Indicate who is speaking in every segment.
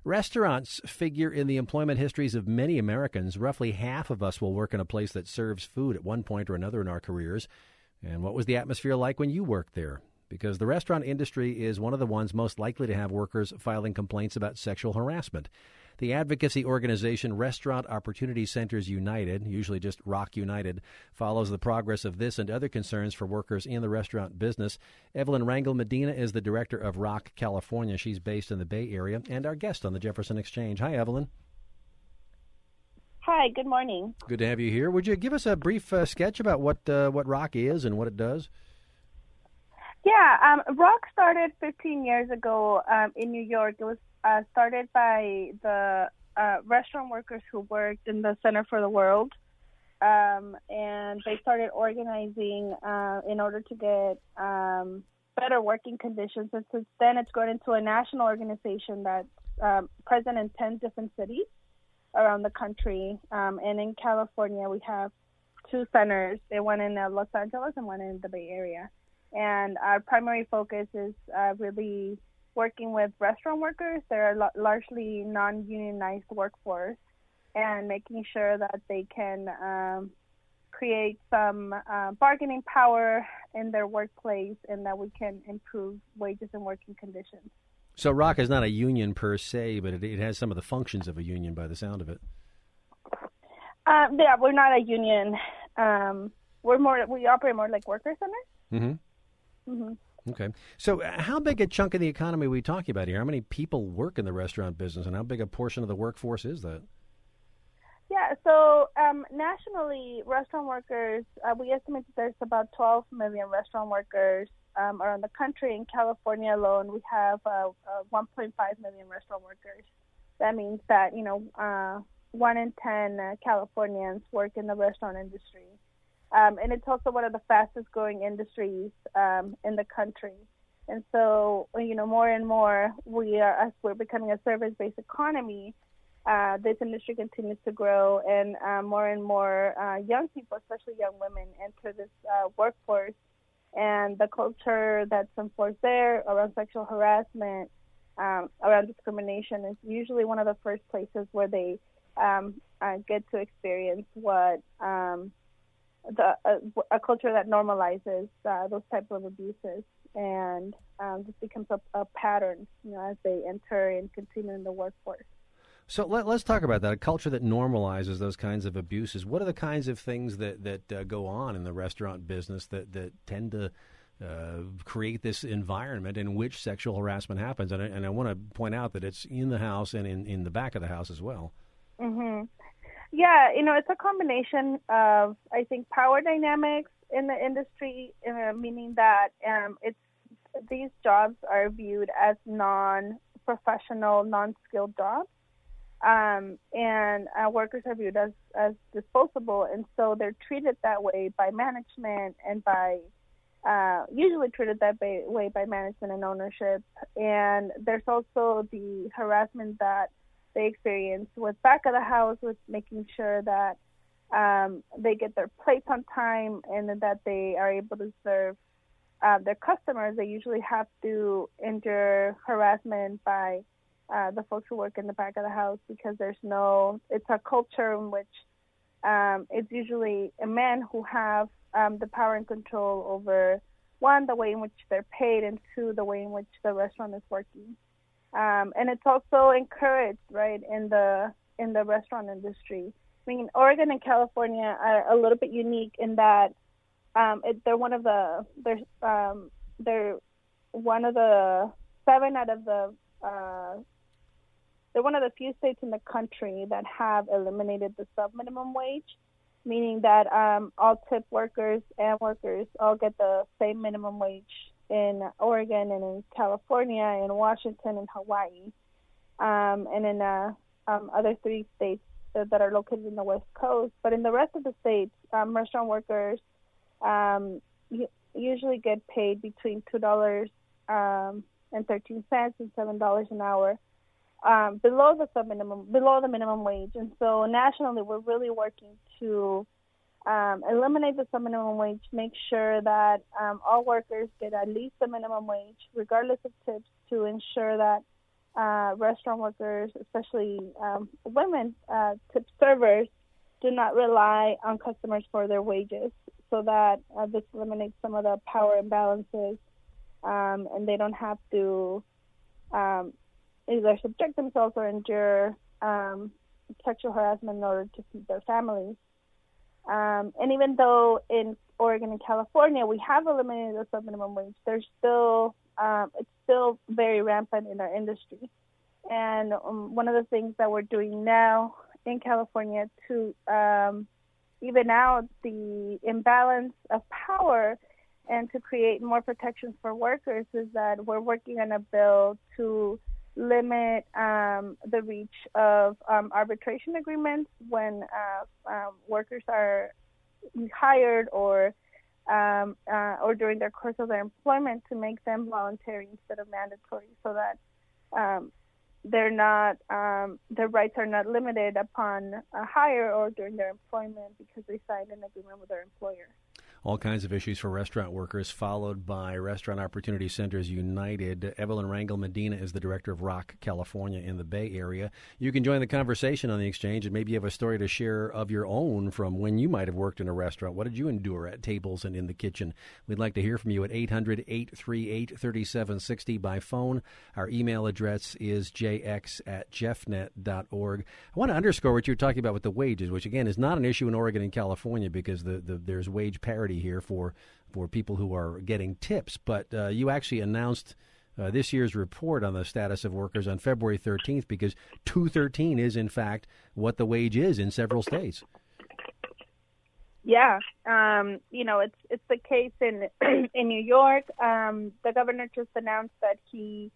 Speaker 1: Restaurants figure in the employment histories of many Americans. Roughly half of us will work in a place that serves food at one point or another in our careers. And what was the atmosphere like when you worked there? Because the restaurant industry is one of the ones most likely to have workers filing complaints about sexual harassment. The advocacy organization Restaurant Opportunity Centers United, usually just ROC United, follows the progress of this and other concerns for workers in the restaurant business. Evelyn Rangel Medina is the director of ROC California. She's based in the Bay Area and our guest on the Jefferson Exchange. Hi, Evelyn.
Speaker 2: Hi, good morning.
Speaker 1: Good to have you here. Would you give us a brief sketch about what ROC is and what it does?
Speaker 2: Yeah, ROC started 15 years ago in New York. It was started by the restaurant workers who worked in the Center for the World, and they started organizing in order to get better working conditions. And since then, it's grown into a national organization that's present in 10 different cities around the country. And in California, we have 2 centers, one in Los Angeles and one in the Bay Area. And our primary focus is really working with restaurant workers. They're largely non-unionized workforce, and making sure that they can create some bargaining power in their workplace, and that we can improve wages and working conditions.
Speaker 1: So ROC is not a union per se, but it has some of the functions of a union by the sound of it.
Speaker 2: Yeah, we're not a union. We operate more like worker centers.
Speaker 1: Mm-hmm. Mm-hmm. Okay. So how big a chunk of the economy are we talking about here? How many people work in the restaurant business, and how big a portion of the workforce is that?
Speaker 2: Yeah, so nationally, restaurant workers, we estimate that there's about 12 million restaurant workers around the country. In California alone, we have 1.5 million restaurant workers. That means that, 1 in 10 Californians work in the restaurant industry. And it's also one of the fastest growing industries in the country. And so, more and more, as we're becoming a service-based economy, this industry continues to grow, and more young people, especially young women, enter this workforce. And the culture that's enforced there around sexual harassment, around discrimination, is usually one of the first places where they get to experience what a culture that normalizes those types of abuses, and this becomes a pattern, as they enter and continue in the workforce.
Speaker 1: So let's talk about that, a culture that normalizes those kinds of abuses. What are the kinds of things that go on in the restaurant business that tend to create this environment in which sexual harassment happens? And I want to point out that it's in the house and in the back of the house as well.
Speaker 2: Mm-hmm. Yeah, it's a combination of, I think, power dynamics in the industry, meaning that these jobs are viewed as non-professional, non-skilled jobs, and workers are viewed as disposable, and so they're treated that way by management and usually treated that way by management and ownership. And there's also the harassment that they experience with back of the house, with making sure that they get their plates on time and that they are able to serve their customers. They usually have to endure harassment by the folks who work in the back of the house, because it's a culture in which it's usually men who have the power and control over, 1, the way in which they're paid, and 2, the way in which the restaurant is working. And it's also encouraged, right, in the restaurant industry. I mean, Oregon and California are a little bit unique in that they're one of the 7 out of the they're one of the few states in the country that have eliminated the sub-minimum wage, meaning that all tip workers and workers all get the same minimum wage in Oregon and in California, in Washington and Hawaii, and in other 3 states that are located in the West Coast. But in the rest of the states, restaurant workers usually get paid between $2.13 and $7 an hour, below the minimum wage. And so nationally, we're really working to eliminate the sub-minimum wage, make sure that all workers get at least the minimum wage, regardless of tips, to ensure that restaurant workers, especially women, tip servers, do not rely on customers for their wages, so that this eliminates some of the power imbalances, and they don't have to either subject themselves or endure sexual harassment in order to feed their families. And even though in Oregon and California we have eliminated the sub-minimum wage, there's still it's still very rampant in our industry. And one of the things that we're doing now in California to even out the imbalance of power and to create more protections for workers is that we're working on a bill to limit the reach of arbitration agreements when workers are hired or during their course of their employment, to make them voluntary instead of mandatory, so that they're not their rights are not limited upon a hire or during their employment because they signed an agreement with their employer.
Speaker 1: All kinds of issues for restaurant workers, followed by Restaurant Opportunity Centers United. Evelyn Rangel Medina is the director of ROC California in the Bay Area. You can join the conversation on the exchange, and maybe you have a story to share of your own from when you might have worked in a restaurant. What did you endure at tables and in the kitchen? We'd like to hear from you at 800-838-3760 by phone. Our email address is jx@jeffnet.org. I want to underscore what you're talking about with the wages, which, again, is not an issue in Oregon and California because there's wage parity here for people who are getting tips. But you actually announced this year's report on the status of workers on February 13th because $2.13 is, in fact, what the wage is in several states.
Speaker 2: Yeah. It's the case in in New York. The governor just announced that he's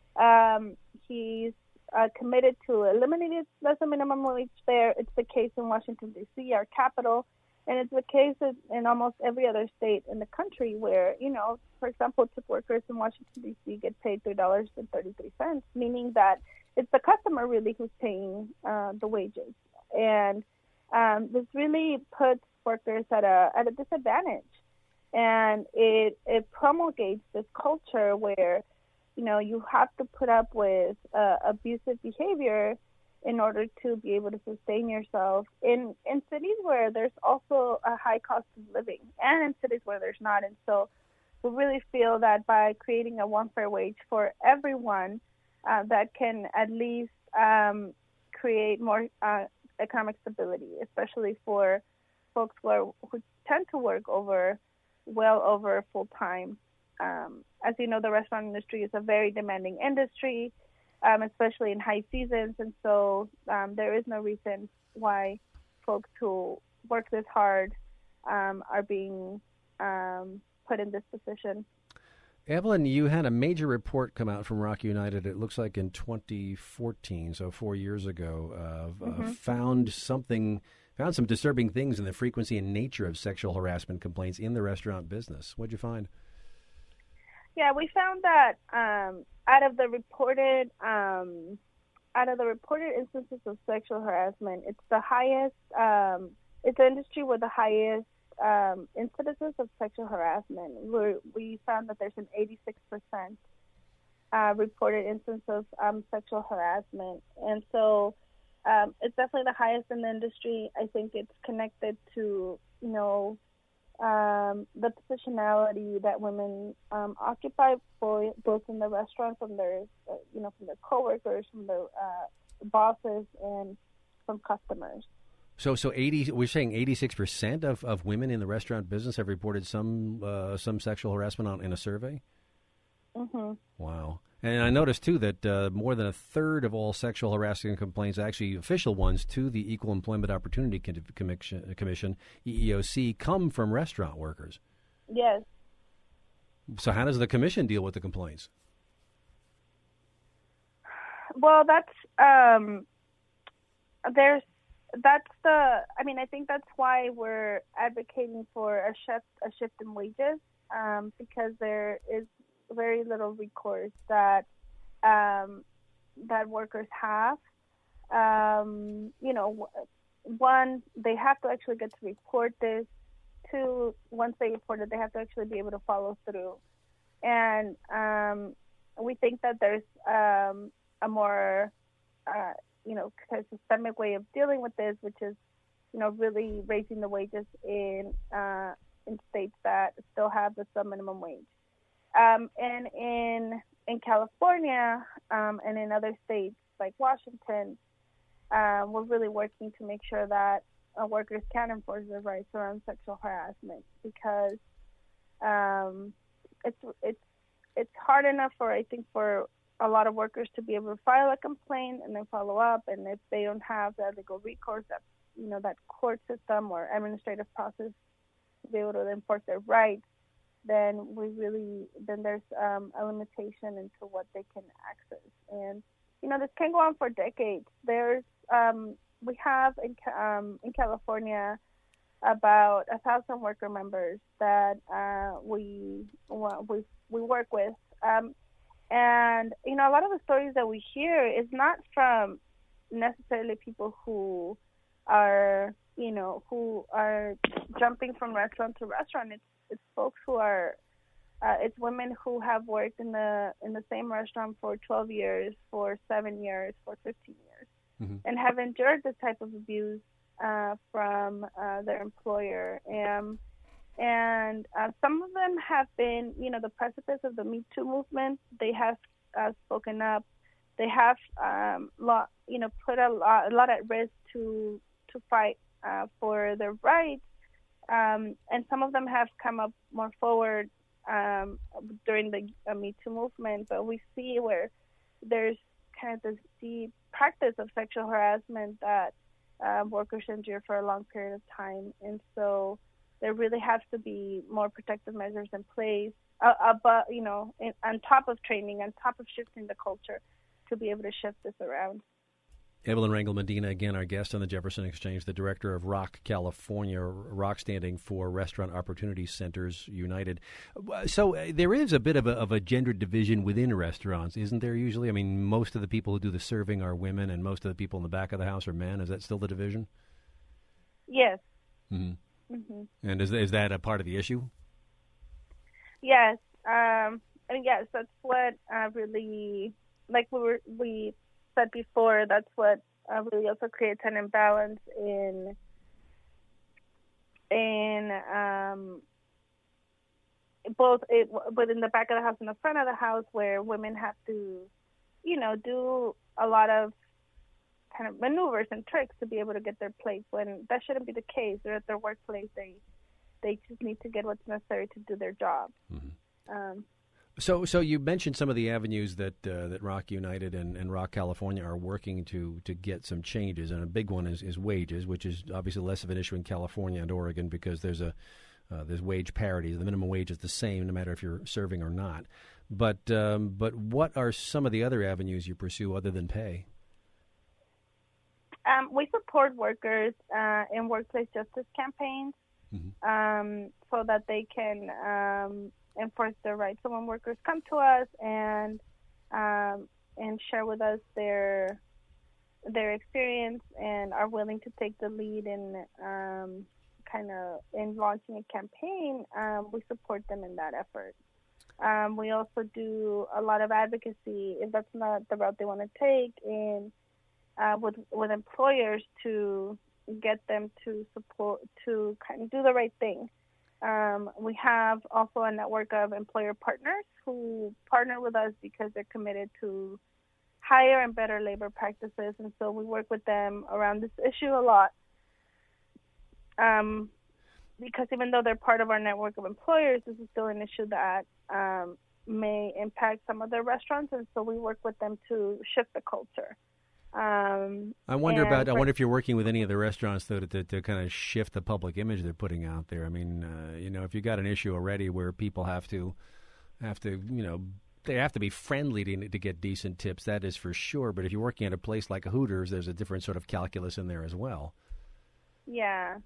Speaker 2: committed to eliminating the minimum wage there. It's the case in Washington, D.C., our capital. And it's the case in almost every other state in the country where, for example, tip workers in Washington, D.C. get paid $3.33, meaning that it's the customer really who's paying the wages. And this really puts workers at a disadvantage. And it promulgates this culture where, you have to put up with abusive behavior in order to be able to sustain yourself in cities where there's also a high cost of living and in cities where there's not. And so we really feel that by creating a one fair wage for everyone, that can at least create more economic stability, especially for folks who tend to work well over full time. As you know, the restaurant industry is a very demanding industry, especially in high seasons, and so there is no reason why folks who work this hard are being put in this position.
Speaker 1: Evelyn, you had a major report come out from ROC United, it looks like in 2014, so 4 years ago, found some disturbing things in the frequency and nature of sexual harassment complaints in the restaurant business. What did you find?
Speaker 2: Yeah, we found that out of the reported instances of sexual harassment, it's the highest. It's the industry with the highest incidences of sexual harassment. We found that there's an 86% reported instance of sexual harassment, and so it's definitely the highest in the industry. I think it's connected to the positionality that women occupy, both in the restaurant, from their from their coworkers, from their bosses, and from customers.
Speaker 1: So we're saying 86% of women in the restaurant business have reported some sexual harassment in a survey?
Speaker 2: Mm-hmm.
Speaker 1: Wow. And I noticed, too, that more than a third of all sexual harassment complaints, actually official ones, to the Equal Employment Opportunity Commission, EEOC, come from restaurant workers.
Speaker 2: Yes.
Speaker 1: So how does the commission deal with the complaints?
Speaker 2: Well, I think that's why we're advocating for a shift in wages, because there is very little recourse that workers have. One, they have to actually get to report this. Two, once they report it, they have to actually be able to follow through. And we think that there's a more, kind of systemic way of dealing with this, which is, really raising the wages in states that still have the sub minimum wage. And in California and in other states like Washington, we're really working to make sure that workers can enforce their rights around sexual harassment, because it's hard enough for a lot of workers to be able to file a complaint and then follow up, and if they don't have that legal recourse, that that court system or administrative process to be able to enforce their rights, then there's a limitation into what they can access. And this can go on for decades. We have in California about 1,000 worker members that we work with, and a lot of the stories that we hear is not from necessarily people who are jumping from restaurant to restaurant. It's folks who are it's women who have worked in the same restaurant for 12 years, for 7 years, for 15 years, mm-hmm. and have endured this type of abuse from their employer. And some of them have been, the precipice of the Me Too movement. They have spoken up. They have, put a lot at risk to fight for their rights. And some of them have come up more forward during the Me Too movement. But we see where there's kind of this deep practice of sexual harassment that workers endure for a long period of time. And so there really has to be more protective measures in place, on top of training, on top of shifting the culture to be able to shift this around.
Speaker 1: Evelyn Rangel Medina, again, our guest on the Jefferson Exchange, the director of ROC California, ROC standing for Restaurant Opportunity Centers United. So there is a bit of a gender division within restaurants, isn't there usually? I mean, most of the people who do the serving are women and most of the people in the back of the house are men. Is that still the division?
Speaker 2: Yes.
Speaker 1: Mm-hmm. Mm-hmm. And is that a part of the issue?
Speaker 2: Yes. Yes, that's what really, like we said before, that's what really also creates an imbalance in both within the back of the house and the front of the house, where women have to, do a lot of kind of maneuvers and tricks to be able to get their plates, when that shouldn't be the case. They're at their workplace. They just need to get what's necessary to do their job. Mm-hmm.
Speaker 1: So you mentioned some of the avenues that ROC United and ROC California are working to get some changes, and a big one is wages, which is obviously less of an issue in California and Oregon because there's wage parity. The minimum wage is the same no matter if you're serving or not. But what are some of the other avenues you pursue other than pay?
Speaker 2: We support workers in workplace justice campaigns, mm-hmm. So that they can enforce their rights. So when workers come to us and share with us their experience and are willing to take the lead in in launching a campaign, we support them in that effort. We also do a lot of advocacy if that's not the route they want to take, and with employers to get them to support, to kind of do the right thing. We have also a network of employer partners who partner with us because they're committed to higher and better labor practices, and so we work with them around this issue a lot. Because even though they're part of our network of employers, this is still an issue that may impact some of their restaurants, and so we work with them to shift the culture.
Speaker 1: I wonder if you're working with any of the restaurants though to kind of shift the public image they're putting out there. I mean, if you got an issue already where people have to, they have to be friendly to get decent tips. That is for sure. But if you're working at a place like a Hooters, there's a different sort of calculus in there as well.
Speaker 2: Yeah.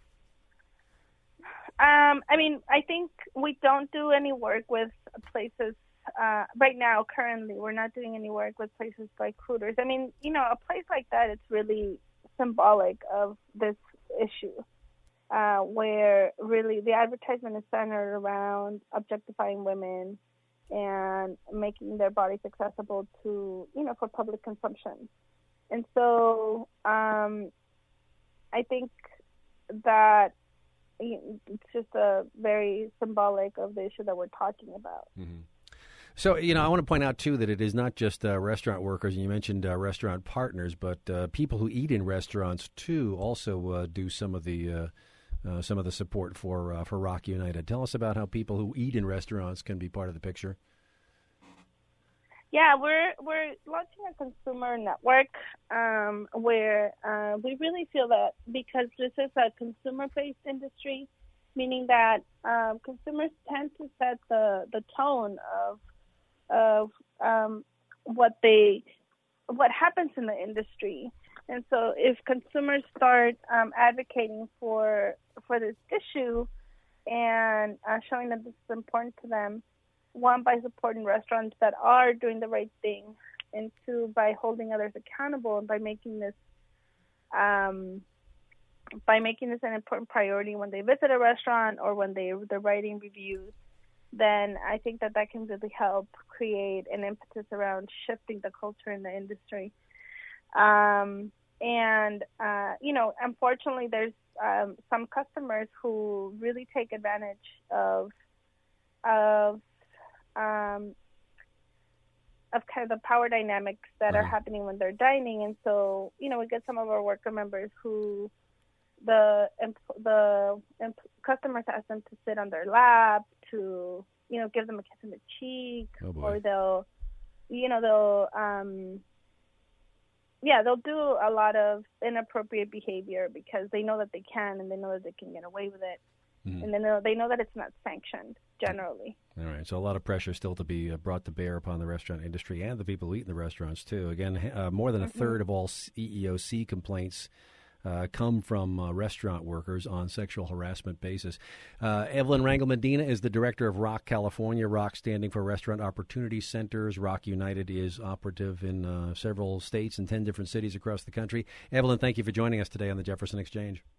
Speaker 2: I think we don't do any work with places. Right now, currently, we're not doing any work with places like Hooters. A place like that, it's really symbolic of this issue, where really the advertisement is centered around objectifying women and making their bodies accessible to, for public consumption. And so I think that it's just a very symbolic of the issue that we're talking about.
Speaker 1: Mm-hmm. So, I want to point out, too, that it is not just restaurant workers, and you mentioned restaurant partners, but people who eat in restaurants, too, also do some of the support for ROC United. Tell us about how people who eat in restaurants can be part of the picture.
Speaker 2: Yeah, we're launching a consumer network where we really feel that because this is a consumer-based industry, meaning that consumers tend to set the tone of what happens in the industry. And so if consumers start advocating for this issue and showing that this is important to them, one, by supporting restaurants that are doing the right thing, and two, by holding others accountable and by making this an important priority when they visit a restaurant or when they're writing reviews, then I think that can really help create an impetus around shifting the culture in the industry. Unfortunately, there's some customers who really take advantage of kind of the power dynamics that are happening when they're dining. And so, we get some of our worker members who the customers ask them to sit on their lap, to, give them a kiss on the cheek, or they'll do a lot of inappropriate behavior because they know that they can, and they know that they can get away with it. Mm-hmm. And they know that it's not sanctioned generally. All
Speaker 1: right. So a lot of pressure still to be brought to bear upon the restaurant industry and the people who eat in the restaurants, too. Again, more than a third of all EEOC complaints come from restaurant workers on sexual harassment basis. Evelyn Rangel Medina is the director of ROC California, ROC standing for Restaurant Opportunity Centers. ROC United is operative in several states and 10 different cities across the country. Evelyn, thank you for joining us today on the Jefferson Exchange.